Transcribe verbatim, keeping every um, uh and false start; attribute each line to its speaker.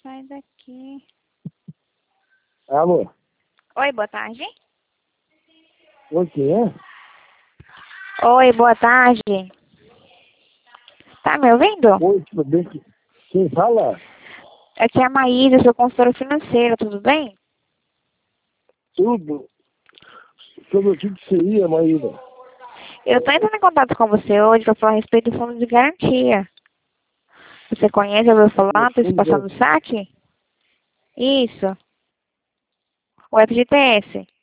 Speaker 1: sai daqui.
Speaker 2: Alô?
Speaker 1: Oi, boa tarde.
Speaker 2: O quê?
Speaker 1: Oi, boa tarde. Tá me ouvindo?
Speaker 2: Oi, tudo bem? Quem fala?
Speaker 1: Aqui é a Maísa, sou consultora financeira, tudo bem?
Speaker 2: Tudo. Sobre o que que seria, Maíra?
Speaker 1: Eu tô entrando em contato com você hoje para falar a respeito do fundo de garantia. Você conhece, ouviu falar,
Speaker 2: No
Speaker 1: antecipação
Speaker 2: fundo,
Speaker 1: do saque? Isso. O F G T S.